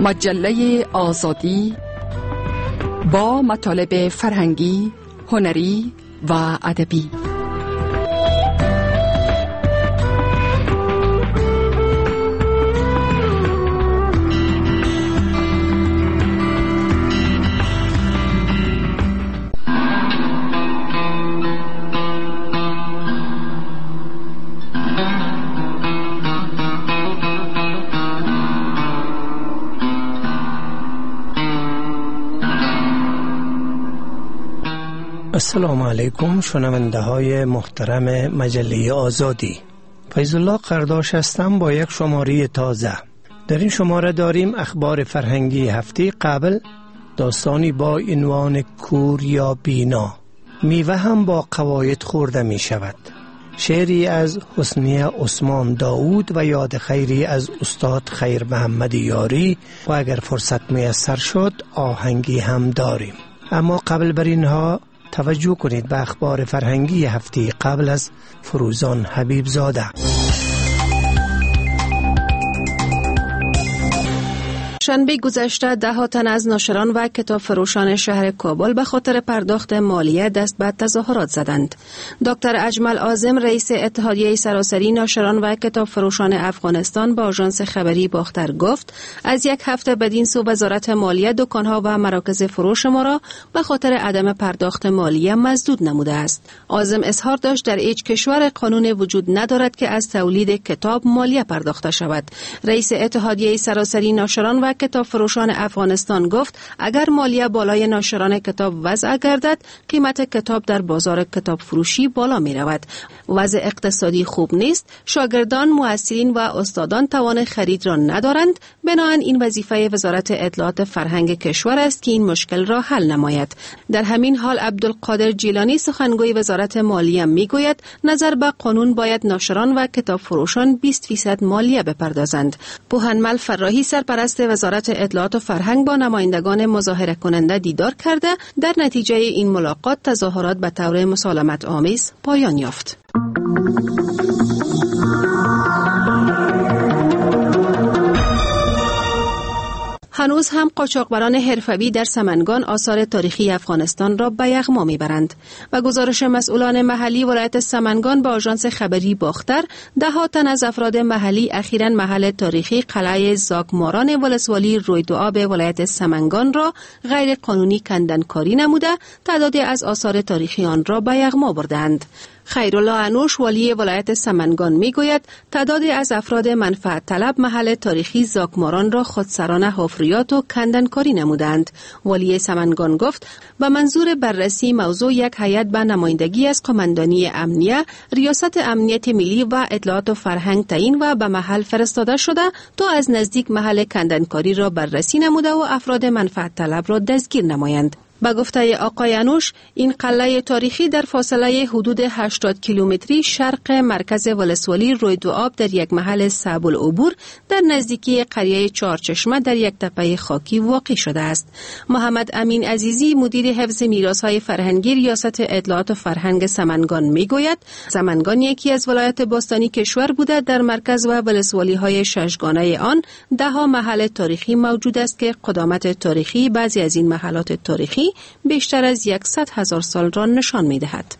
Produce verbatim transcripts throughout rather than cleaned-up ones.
مجله آزادی با مطالب فرهنگی، هنری و ادبی. السلام علیکم شنونده های محترم مجله آزادی. فیض الله قرداش هستم با یک شماره تازه. در این شماره داریم اخبار فرهنگی هفته قبل، داستانی با عنوان کور یا بینا، میوه هم با قواید خورده می شود، شعری از حسنیه عثمان داود و یاد خیری از استاد خیر محمد یاری و اگر فرصت میسر شد آهنگی هم داریم. اما قبل بر اینها توجه کنید به اخبار فرهنگی هفته قبل از فروزان حبیب زاده. شنبه گذشته ده ها تن از ناشران و کتاب فروشان شهر کابل به خاطر پرداخت مالیه دست به تظاهرات زدند. دکتر اجمل اعظم رئیس اتحادیه سراسری ناشران و کتاب فروشان افغانستان با آژانس خبری باختر گفت از یک هفته بدین سو وزارت مالیه دکانها و مراکز فروش ما را به خاطر عدم پرداخت مالیه مسدود نموده است. اعظم اظهار داشت در هیچ کشور قانون وجود ندارد که از تولید کتاب مالیه پرداخته شود. رئیس اتحادیه سراسری ناشران و کتاب فروشان افغانستان گفت اگر مالیه بالای ناشران کتاب وضع گردد قیمت کتاب در بازار کتاب فروشی بالا می رود. وضع اقتصادی خوب نیست، شاگردان، مؤثرین و استادان توان خرید را ندارند، بنابراین این وظیفه وزارت اطلاعات فرهنگ کشور است که این مشکل را حل نماید. در همین حال عبدالقادر جیلانی سخنگوی وزارت مالیه می گوید نظر به قانون باید ناشران و کتاب فروشان بیست فیصد مالیه بپردازند. بوهنمل فراحی سرپرست وزارت اطلاعات و فرهنگ با نمایندگان مظاهره کننده دیدار کرده. در نتیجه این ملاقات تظاهرات به طور مسالمت آمیز پایان یافت. هنوز هم قاچاقبران حرفه‌ای در سمنگان آثار تاریخی افغانستان را به یغما میبرند. و گزارش مسئولان محلی ولایت سمنگان با آژانس خبری باختر، ده ها تن از افراد محلی اخیراً محل تاریخی قلعه زاگماران ولسوالی رویدوآب ولایت سمنگان را غیر قانونی کندنکاری نموده، تعدادی از آثار تاریخی آن را به یغما بردند. خیرالله انوش والی ولایت سمنگان میگوید تعدادی از افراد منفعت طلب محل تاریخی زاگماران را خودسرانه حفریات و کندنکاری نمودند. والی سمنگان گفت به منظور بررسی موضوع یک هیئت به نمایندگی از قماندانی امنیه، ریاست امنیت ملی و اطلاعات و فرهنگ تعیین و به محل فرستاده شده تا از نزدیک محل کندنکاری را بررسی نموده و افراد منفعت طلب را دستگیر نمایند. با گفته آقای انوش، این قلعه تاریخی در فاصله حدود هشتاد کیلومتری شرق مرکز ولسوالی رویدوآب در یک محل صعب العبور در نزدیکی قریه چهارچشمه در یک تپه خاکی واقع شده است. محمد امین عزیزی مدیر حفظ میراث‌های فرهنگی ریاست اطلاعات و فرهنگ سمنگان میگوید سمنگان یکی از ولایت باستانی کشور بوده. در مرکز و ولسوالی‌های ششگانه آن ده ها محل تاریخی موجود است که قدامت تاریخی بعضی از این محلات تاریخی بیشتر از صد هزار سال را نشان می دهد.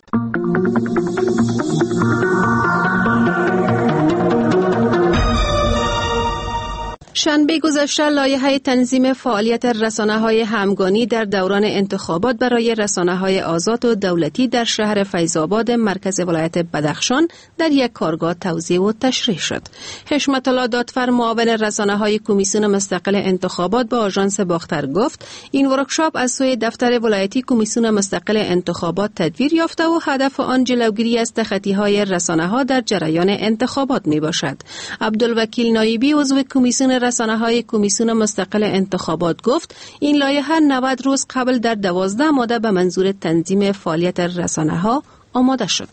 شنبه گذشته لایحه تنظیم فعالیت رسانه‌های همگانی در دوران انتخابات برای رسانه‌های آزاد و دولتی در شهر فیض‌آباد مرکز ولایت بدخشان در یک کارگاه توزیع و تشریح شد. حشمت الله دادفر معاون رسانه‌های کمیسیون مستقل انتخابات با آژانس باختر گفت این ورکشاپ از سوی دفتر ولایتی کمیسیون مستقل انتخابات تدبیر یافته و هدف آن جلوگیری از تخطی‌های رسانه‌ها در جریان انتخابات میباشد. عبدالوکیل نایبی عضو کمیسیون رسانه‌های کمیسیون مستقل انتخابات گفت این لایحه نود روز قبل در دوازده ماده به منظور تنظیم فعالیت رسانه‌ها آماده شد.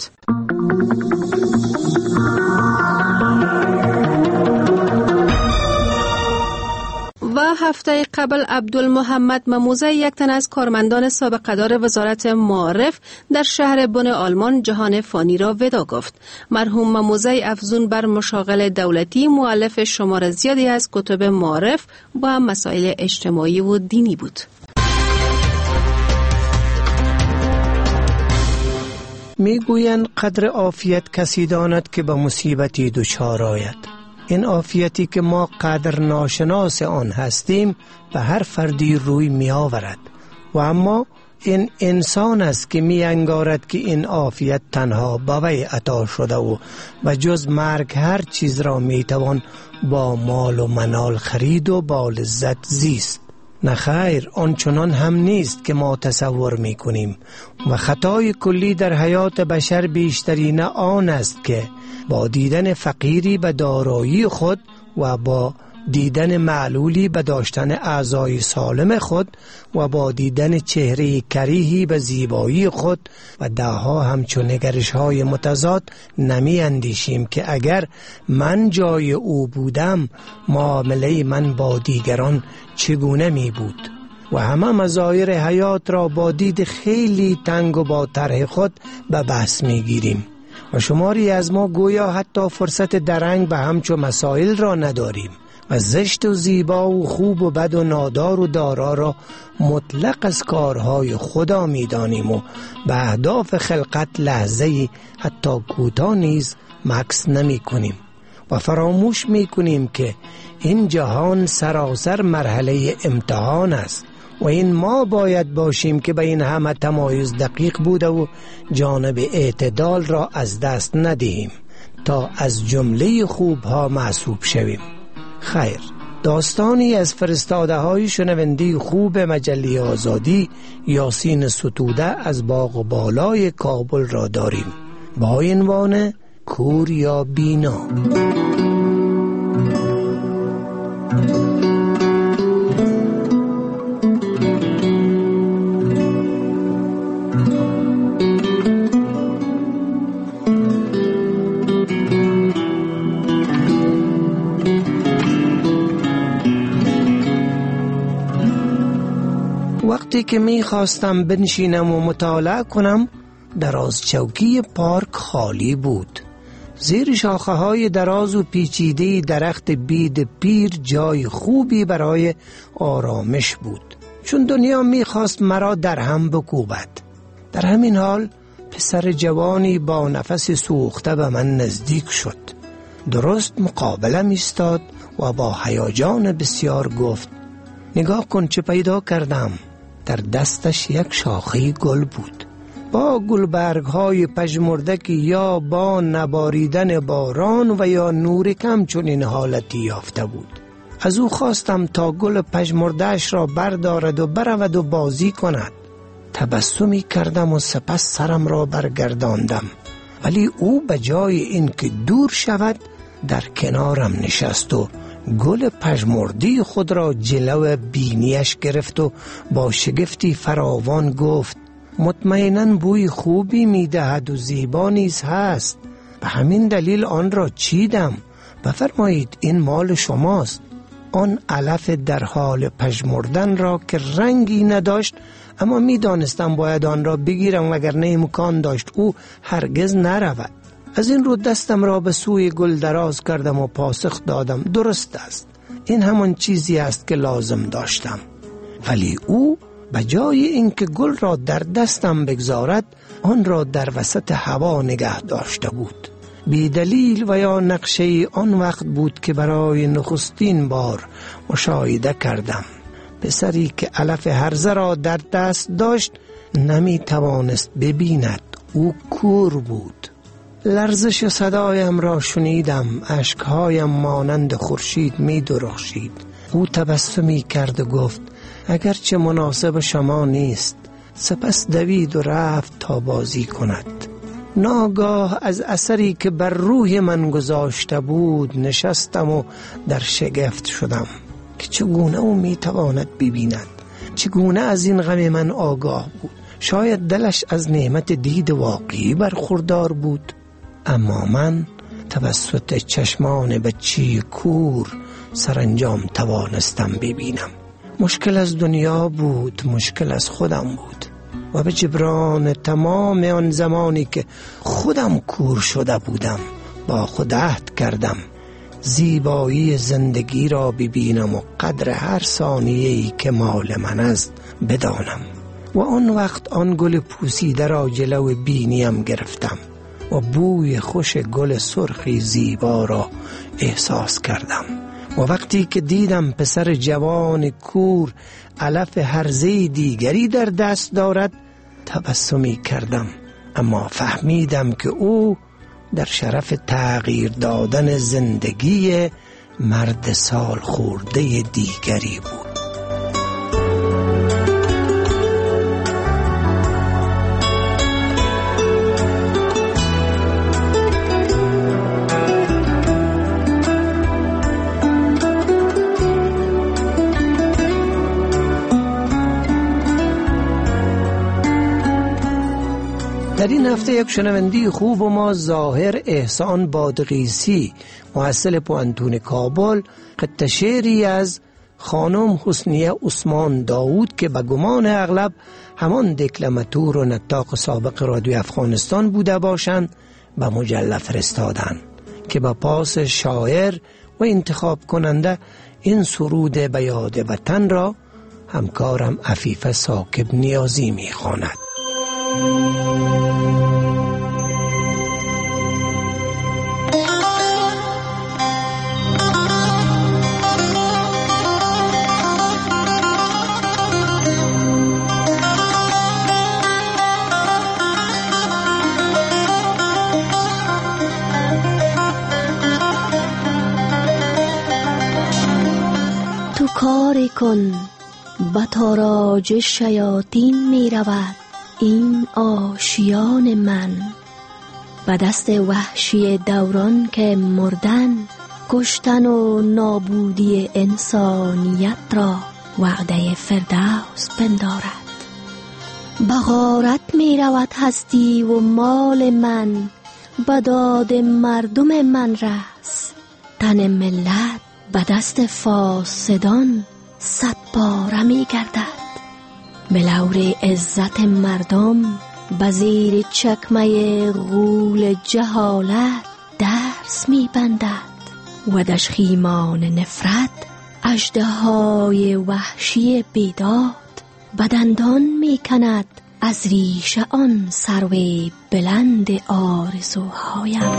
و هفته قبل عبدالمحمد مموزه، یک تن از کارمندان سابقه‌دار وزارت معارف در شهر بن آلمان، جهان فانی را ودا گفت. مرحوم مموزه افزون بر مشاغل دولتی مؤلف شمار زیادی از کتب معارف و مسائل اجتماعی و دینی بود. میگویند قدر عافیت کسی داند که به مصیبتی دچار آید. این عافیتی که ما قدر ناشناس آن هستیم به هر فردی روی می آورد و اما این انسان است که می انگارد که این عافیت تنها به وی عطا شده و و جز مرگ هر چیز را می توان با مال و منال خرید و با لذت زیست. نه خیر، آنچنان هم نیست که ما تصور می کنیم و خطای کلی در حیات بشر بیشترین آن است که با دیدن فقیری به دارایی خود و با دیدن معلولی به داشتن اعضای سالم خود و با دیدن چهره کریهی به زیبایی خود و دهها همچون نگرش های متضاد نمی اندیشیم که اگر من جای او بودم معامله من با دیگران چگونه می بود و همه مظاهر حیات را با دید خیلی تنگ و با طرح خود به بحث می گیریم و شماری از ما گویا حتی فرصت درنگ به همچو مسائل را نداریم و زشت و زیبا و خوب و بد و نادار و دارا را مطلق از کارهای خدا می دانیم و به اهداف خلقت لحظه‌ای حتی کوتاه نیز مکث نمی کنیم و فراموش می کنیم که این جهان سراسر مرحله امتحان است و این ما باید باشیم که به این همه تمایز دقیق بوده و جانب اعتدال را از دست ندهیم تا از جمله خوبها محسوب شویم. خیر، داستانی از فرستاده های شنوندی خوب مجله آزادی یاسین ستوده از باغ و بالای کابل را داریم با عنوان کور یا بینا. وقتی که می خواستم بنشینم و مطالعه کنم، دراز چوکی پارک خالی بود. زیر شاخه های دراز و پیچیده درخت بید پیر جای خوبی برای آرامش بود، چون دنیا می خواست مرا در هم بکوبد. در همین حال پسر جوانی با نفس سوخته به من نزدیک شد. درست مقابلم ایستاد و با هیجان بسیار گفت: نگاه کن چه پیدا کردم. در دستش یک شاخه گل بود با گلبرگ های پژمرده که یا با نباریدن باران و یا نور کم چون این حالتی یافته بود. از او خواستم تا گل پژمرده‌اش را بردارد و برود و بازی کند. تبسمی کردم و سپس سرم را برگرداندم، ولی او به جای این که دور شود در کنارم نشست و گل پژمردی خود را جلو بینیش گرفت و با شگفتی فراوان گفت: مطمئناً بوی خوبی میدهد و زیبا نیز هست، به همین دلیل آن را چیدم. بفرمایید این مال شماست. آن علف در حال پژمردن را که رنگی نداشت، اما میدانستم باید آن را بگیرم وگرنه امکان داشت او هرگز نرود. از این رو دستم را به سوی گل دراز کردم و پاسخ دادم: درست است، این همان چیزی است که لازم داشتم. ولی او به جای اینکه گل را در دستم بگذارد، آن را در وسط هوا نگه داشته بود. بی دلیل و یا نقشه آن وقت بود که برای نخستین بار مشاهده کردم. پسری که علف هرزه را در دست داشت نمی توانست ببیند، او کور بود. لرزش صدایم را شنیدم، اشکهایم مانند خورشید می درخشید. او تبسمی کرد و گفت: اگرچه مناسب شما نیست. سپس دوید و رفت تا بازی کند. ناگاه از اثری که بر روح من گذاشته بود نشستم و در شگفت شدم که چگونه او می تواند ببیند، چگونه از این غم من آگاه بود. شاید دلش از نعمت دید واقعی برخوردار بود، اما من توسط چشمان بچی کور سرانجام توانستم ببینم. مشکل از دنیا بود، مشکل از خودم بود و به جبران تمام آن زمانی که خودم کور شده بودم با خود عهد کردم زیبایی زندگی را ببینم و قدر هر ثانیه‌ای که مال من است بدانم. و آن وقت آن گل پوسیده را جلو بینیم گرفتم و بوی خوش گل سرخی زیبا را احساس کردم. و وقتی که دیدم پسر جوان کور علف هرزه دیگری در دست دارد تبسمی کردم، اما فهمیدم که او در شرف تغییر دادن زندگی مرد سال خورده دیگری بود. در این هفته یک شنونده خوب و ما ظاهر احسان بادغیسی محصل پوانتون کابل قطعه شعری از خانم حسنیه عثمان داود که به گمان اغلب همان دکلماتور و نطاق سابق رادیو افغانستان بوده باشند به مجله فرستادند که با پاس شاعر و انتخاب کننده این سرود به یاد وطن را همکارم عفیفه ثاقب نیازی می خواند. تو کاری کن به تاراج شیاطین می رود این آشیان من، به دست وحشی دوران که مردن کشتن و نابودی انسانیت را وعده فردوس پندارد. به غارت می رود هستی و مال من، به داد مردم من رس تن ملت به دست فاسدان صد باره می گردد. بلور عزت مردم به زیر چکمه غول جهالت درس می بندد و دشخیمان نفرت اژدهای وحشی بیداد بدندان می کند از ریشه آن سرو بلند آرزوهایم.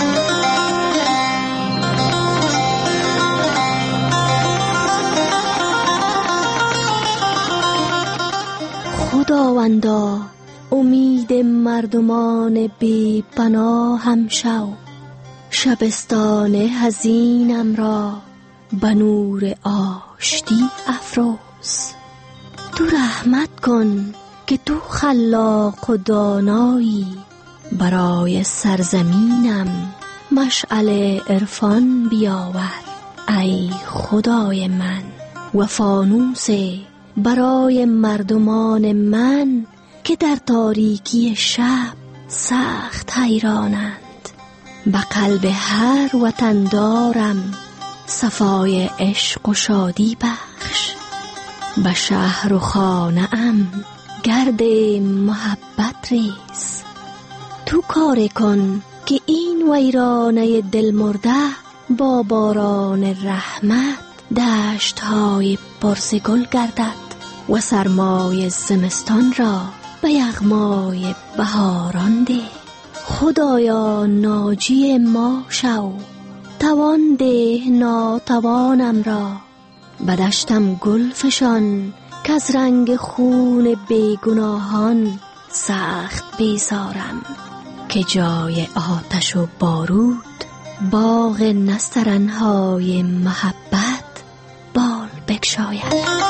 خداوندا امید مردمان بی پناه هم شو، شبستان حزینم را به نور آشتی افروز. تو رحمت کن که تو خلاق و دانایی، برای سرزمینم مشعل عرفان بیاور ای خدای من، و فانوس برای مردمان من که در تاریکی شب سخت حیرانند. به قلب هر وطن دارم صفای عشق و شادی بخش، به شهر و خانه ام گرد محبت ریز. تو کار کن که این ویرانه دل مرده با باران رحمت دشت های پرسگل گردد و سرمای زمستان را به یغمای بهاران ده. خدایا ناجی ما شو، توان ده ناتوانم را، به دشتم گل فشان که از رنگ خون بیگناهان سخت بیزارم، که جای آتش و بارود باغ نسترنهای محبت بال بگشاید.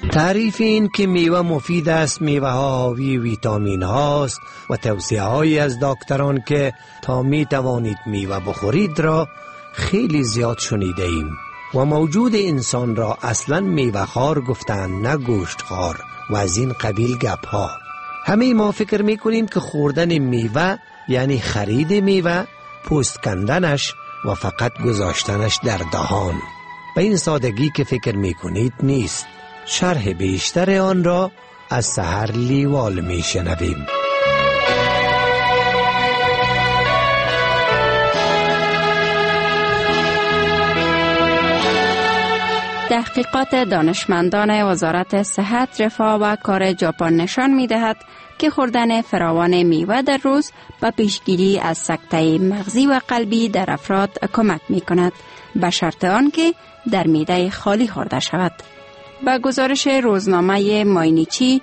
تعریف این که میوه مفید است، میوه ها حاوی ویتامین هاست و توصیه هایی از دکتران که تا می توانید میوه بخورید را خیلی زیاد شنیده ایم و موجود انسان را اصلا میوه خار گفتند، نه گوشت خار و از این قبیل گپ ها. همه ما فکر می کنیم که خوردن میوه یعنی خرید میوه، پوست کندنش و فقط گذاشتنش در دهان. به این سادگی که فکر می کنید نیست. شرح بیشتر آن را از سحر لیوال می شنویم. تحقیقات دانشمندان وزارت صحت، رفاه و کار ژاپن نشان می دهد که خوردن فراوان میوه در روز به پیشگیری از سکته مغزی و قلبی در افراد کمک می کند، به شرط آنکه در معده خالی خورده شود. با گزارش روزنامه ماینیچی،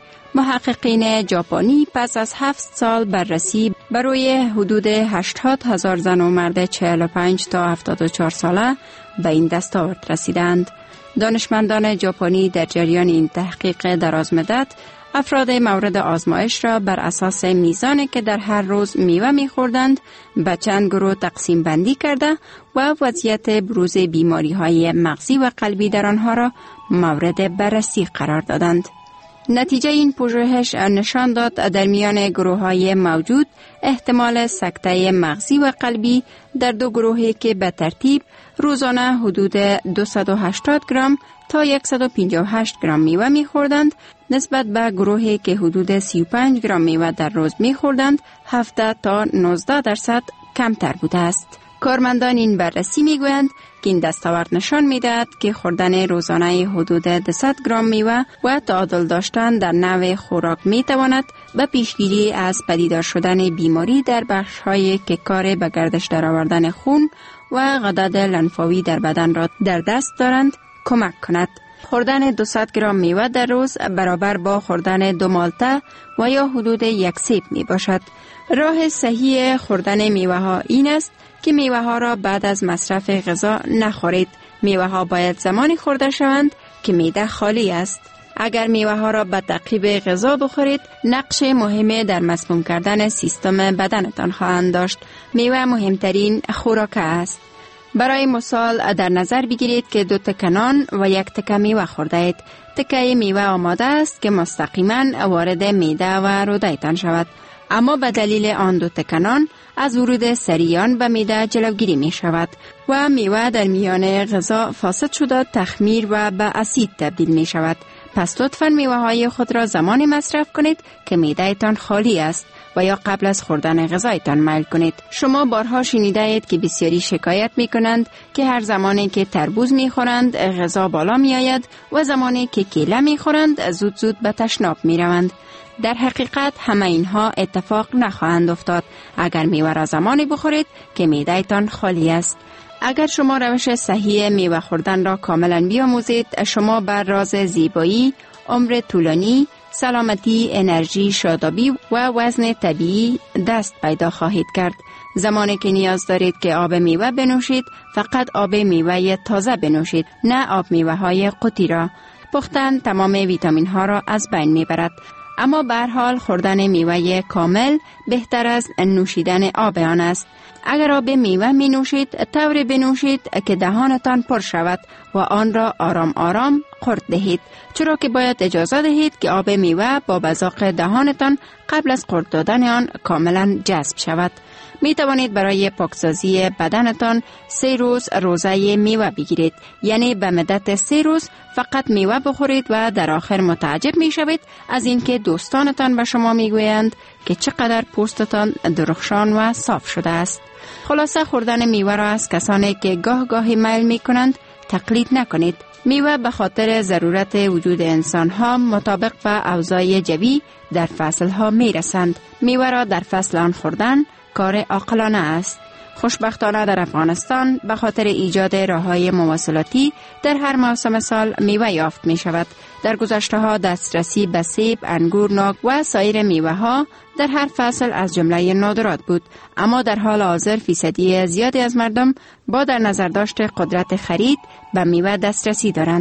محققین ژاپنی پس از هفت سال بررسی بر روی حدود هشتاد هزار زن و مرد چهل و پنج تا هفتاد و چهار ساله به این دستاورد رسیدند. دانشمندان ژاپنی در جریان این تحقیق دراز مدت افراد مورد آزمایش را بر اساس میزانی که در هر روز میوه می‌خوردند به چند گروه تقسیم بندی کرده و وضعیت بروز بیماری‌های مغزی و قلبی در آنها را مورد بررسی قرار دادند. نتیجه این پژوهش نشان داد در میان گروه‌های موجود احتمال سکته مغزی و قلبی در دو گروهی که به ترتیب روزانه حدود دویست و هشتاد گرم تا صد و پنجاه و هشت گرم میوه می‌خوردند، نسبت به گروهی که حدود سی و پنج گرم میوه در روز می‌خوردند، هفت تا نوزده درصد کمتر بوده است. کارمندان این بررسی میگویند که این دستاورد نشان میدهد که خوردن روزانه حدود دویست گرم میوه و تعادل داشتن در نوع خوراک میتواند به پیشگیری از پدیدار شدن بیماری در بخش‌هایی که کار به گردش درآوردن خون و غدد لنفاوی در بدن را در دست دارند کمک کند. خوردن دویست گرم میوه در روز برابر با خوردن دو مالته و یا حدود یک سیب می باشد. راه صحیح خوردن میوه ها این است که میوه ها را بعد از مصرف غذا نخورید. میوه ها باید زمانی خورده شوند که معده خالی است. اگر میوه ها را به تعقیب غذا بخورید، نقش مهمی در مسموم کردن سیستم بدنتان خواهند داشت. میوه مهمترین خوراک است. برای مثال در نظر بگیرید که دو تکه نان و یک تکه میوه خورده اید. تکه میوه آماده است که مستقیما وارد معده و روده‌تان شود، اما به دلیل آن دو تکه نان از ورود سریعان به معده جلوگیری می شود و میوه در میان غذا فاسد شده تخمیر و به اسید تبدیل می شود. پس لطفاً میوه های خود را زمانی مصرف کنید که معده تان خالی است و یا قبل از خوردن غذایتان میل کنید. شما بارها شنیده اید که بسیاری شکایت می کنند که هر زمانی که تربوز می خورند غذا بالا می آید و زمانی که کیله می خورند زود زود به تشناب می روند. در حقیقت همه اینها اتفاق نخواهند افتاد اگر میوه را زمانی بخورید که معده تان خالی است. اگر شما روش صحیح میوه خوردن را کاملا بیاموزید، شما بر راز زیبایی، عمر طولانی، سلامتی، انرژی، شادابی و وزن طبیعی دست پیدا خواهید کرد. زمانی که نیاز دارید که آب میوه بنوشید، فقط آب میوه تازه بنوشید، نه آب میوه های قطی را. پختن تمام ویتامین ها را از بین میبرد. اما به هر حال خوردن میوه کامل بهتر از نوشیدن آب آن است. اگر آب میوه می نوشید، طوری بنوشید که دهانتان پر شود و آن را آرام آرام قورت دهید، چرا که باید اجازه دهید که آب میوه با مذاق دهانتان قبل از قورت دادن آن کاملا جذب شود. می توانید برای پاکسازی بدنتان سه روز روزه میوه بگیرید، یعنی به مدت سه روز فقط میوه بخورید و در آخر متعجب می شوید از اینکه دوستانتان به شما می گویند که چقدر پوستتان درخشان و صاف شده است. خلاصه خوردن میوه را از کسانی که گاه گاهی میل می کنند تقلید نکنید. میوه به خاطر ضرورت وجود انسان ها مطابق با اوضاع جوی در فصل ها می رسند. میوه را در فصل آن خوردن کار عاقلانه است. خوشبختانه در افغانستان به خاطر ایجاد راههای مواصلاتی در هر موسم سال میوه یافت می شود. در گذشته ها دسترسی به سیب، انگور، ناک و سایر میوه ها در هر فصل از جمله نادرات بود، اما در حال حاضر فیصدی زیادی از مردم با در نظر داشت قدرت خرید به میوه دسترسی دارند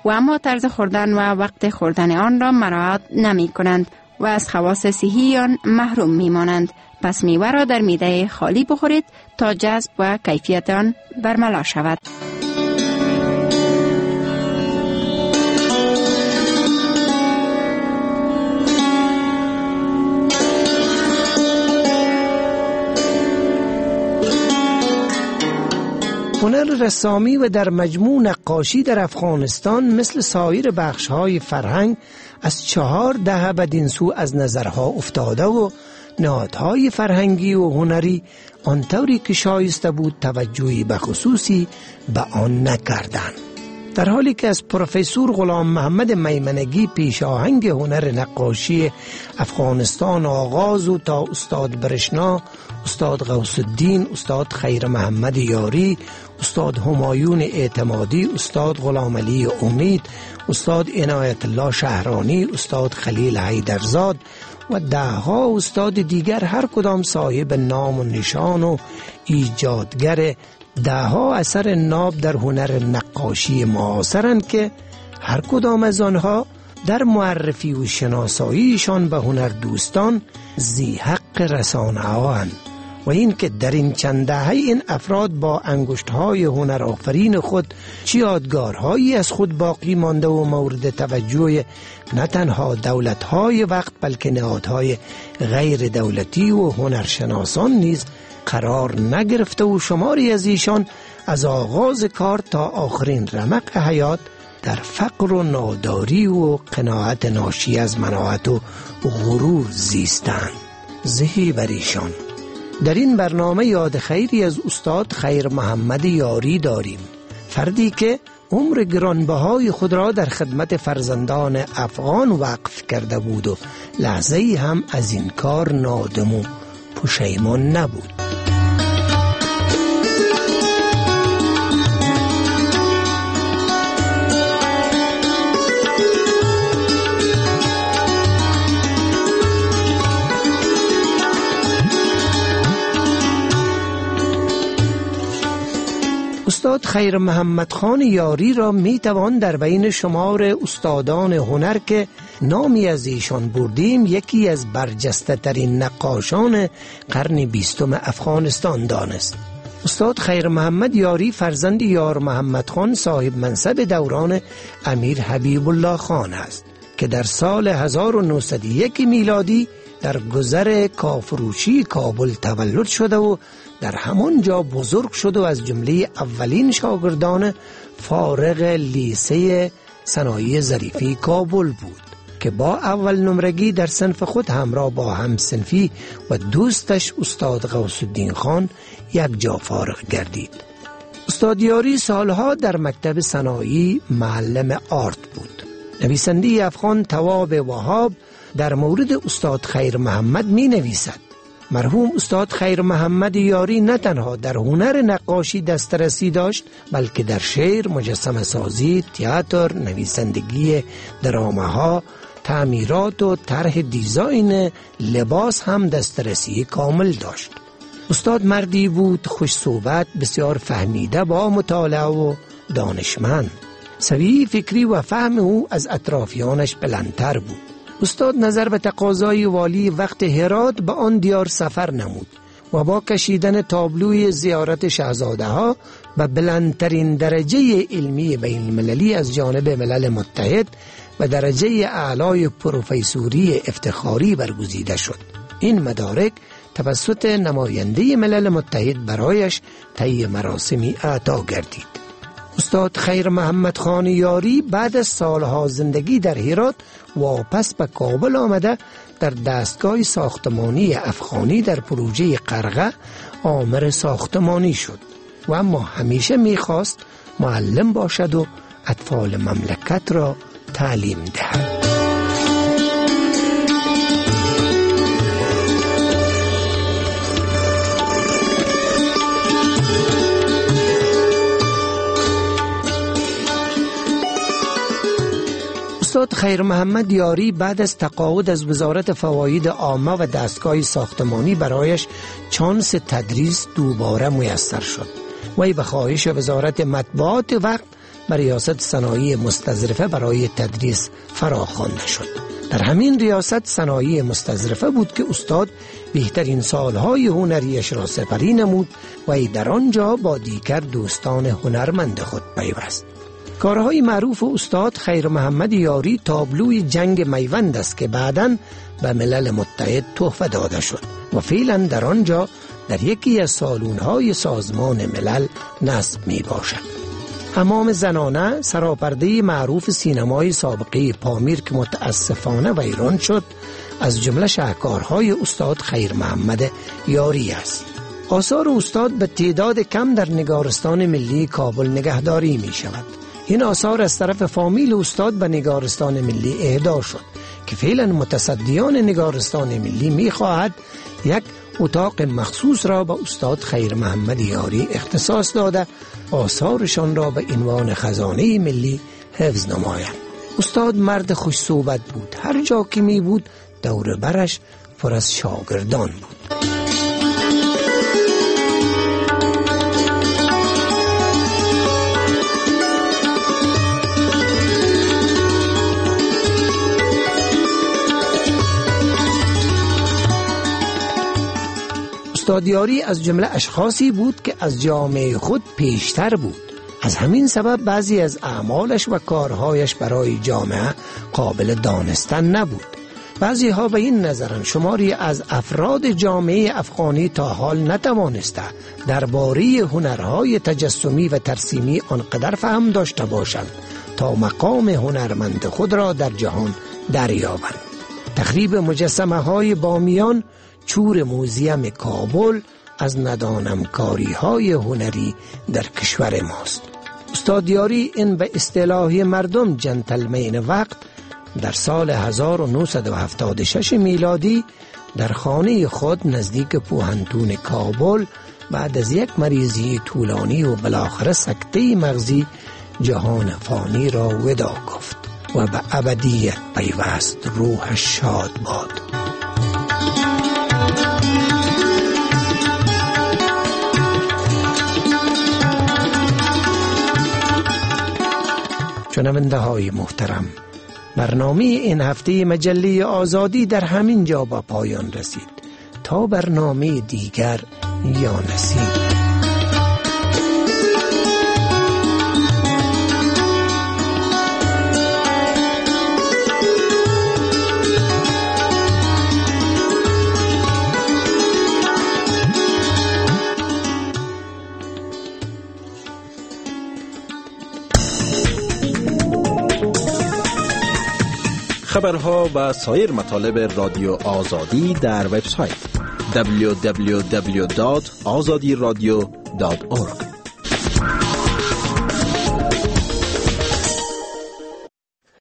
و اما طرز خوردن و وقت خوردن آن را مراعات نمی کنند و از خواص صحی آن محروم می مانند. پس میوه را در معده خالی بخورید تا جذب و کیفیت آن برملا شود. هنر رسامی و در مجموع نقاشی در افغانستان مثل سایر بخش‌های فرهنگ از چهار دهه بدین سو از نظرها افتاده و نهادهای فرهنگی و هنری آنطوری که شایسته بود توجهی به خصوصی به آن نکردند. در حالی که از پروفسور غلام محمد میمنگی پیش آهنگ هنر نقاشی افغانستان آغاز و تا استاد برشنا، استاد غوث الدین، استاد خیر محمد یاری، استاد همایون اعتمادی، استاد غلام علی امید، استاد عنایت الله شهرانی، استاد خلیل حیدرزاد و دهها استاد دیگر هر کدام صاحب نام و نشان و ایجادگر دهها اثر ناب در هنر نقاشی معاصرند که هر کدام از آنها در معرفی و شناساییشان به هنر دوستان ذی حق رسانه هاند و این که در این چند دهه این افراد با انگشت‌های هنر آفرین خود چه یادگارهایی از خود باقی مانده و مورد توجه نه تنها دولت‌های وقت بلکه نهادهای غیر دولتی و هنرشناسان نیز قرار نگرفته و شماری از ایشان از آغاز کار تا آخرین رمق حیات در فقر و ناداری و قناعت ناشی از مناعت و غرور زیستند. زهی بر ایشان. در این برنامه یاد خیری از استاد خیر محمد یاری داریم، فردی که عمر گرانبهای خود را در خدمت فرزندان افغان وقف کرده بود و لحظه‌ای هم از این کار نادم و پشیمان نبود. استاد خیر محمد خان یاری را می توان در بین شمار استادان هنر که نامی از ایشان بردیم یکی از برجسته ترین نقاشان قرن بیستم افغانستان دانست. استاد خیر محمد یاری فرزند یار محمد خان صاحب منصب دوران امیر حبیب الله خان است که در سال هزار و نهصد و یک میلادی در گذر کافروشی کابل تولد شده و در همان جا بزرگ شد و از جمله اولین شاگردان فارغ لیسه صنایع ظریفی کابل بود که با اول نمرگی در صنف خود همراه با هم صنفی و دوستش استاد غوث الدین خان یک جا فارغ گردید. استاد یاری سالها در مکتب صنایع معلم آرت بود. نویسنده افغان تواب وهاب در مورد استاد خیر محمد می نویسد: مرحوم استاد خیر محمد یاری نه تنها در هنر نقاشی دسترسی داشت بلکه در شعر، مجسمه سازی، تئاتر، نویسندگی درامه ها، تعمیرات و طرح دیزاین لباس هم دسترسی کامل داشت. استاد مردی بود خوش صحبت، بسیار فهمیده، با مطالعه و دانشمند. سوی فکری و فهم او از اطرافیانش بلندتر بود. استاد نظر به تقاضای والی وقت هرات به آن دیار سفر نمود و با کشیدن تابلوی زیارت شاهزاده ها به بلندترین درجه علمی بین المللی از جانب ملل متحد و درجه اعلای پروفیسوری افتخاری برگزیده شد. این مدارک توسط نماینده ملل متحد برایش طی مراسمی اعطا گردید. استاد خیر محمد خان یاری بعد از سالها زندگی در هرات واپس به کابل آمده در دستگاه ساختمانی افغانی در پروژه قرغه آمر ساختمانی شد و اما همیشه میخواست معلم باشد و اطفال مملکت را تعلیم دهد. استاد خیر محمد یاری بعد از تقاعد از وزارت فواید عامه و دستگاه ساختمانی برایش چانس تدریس دوباره میسر شد. وی به خواهش وزارت مطبوعات وقت به ریاست صنایع مستظرفه برای تدریس فراخوانده شد. در همین ریاست صنایع مستظرفه بود که استاد بهترین سالهای هنریش را سپری نمود و ای در آنجا با دیگر دوستان هنرمند خود پیوست. کارهای معروف استاد خیر محمد یاری تابلوی جنگ میوند است که بعداً به ملل متحد تحفه داده شد و فعلا در آنجا در یکی از سالون‌های سازمان ملل نصب می باشد. حمام زنانه سراپرده معروف سینمای سابقه پامیر که متاسفانه ویران شد از جمله شاهکارهای استاد خیر محمد یاری است. آثار استاد به تعداد کم در نگارستان ملی کابل نگهداری می شود. این آثار از طرف فامیل استاد به نگارستان ملی اهدا شد که فعلا متصدیان نگارستان ملی می خواهد یک اتاق مخصوص را به استاد خیر محمد یاری اختصاص داده آثارشان را به عنوان خزانه ملی حفظ نمایند. استاد مرد خوش صحبت بود. هر جا که می بود دور برش پر از شاگردان بود. استاد یاری از جمله اشخاصی بود که از جامعه خود پیشتر بود. از همین سبب بعضی از اعمالش و کارهایش برای جامعه قابل دانستن نبود. بعضی ها به این نظرند شماری از افراد جامعه افغانی تا حال نتوانسته درباره هنرهای تجسمی و ترسیمی آنقدر فهم داشته باشند تا مقام هنرمند خود را در جهان دریابند. تخریب مجسمه های بامیان چور موزیم کابل از ندانمکاری های هنری در کشور ماست. استاد یاری این به اصطلاح مردم جنتلمین وقت در سال هزار و نهصد و هفتاد و شش میلادی در خانه خود نزدیک پوهنتون کابل بعد از یک مریضی طولانی و بالاخره سکته مغزی جهان فانی را ودا گفت و به ابدیت پیوست. روحش شاد باد. شنونده های محترم، برنامه این هفته مجله آزادی در همین جا با پایان رسید. تا برنامه دیگر، یا نصیب. خبرها و سایر مطالب رادیو آزادی در وبسایت دبلیو دبلیو دبلیو دات آزادی رادیو دات اورگ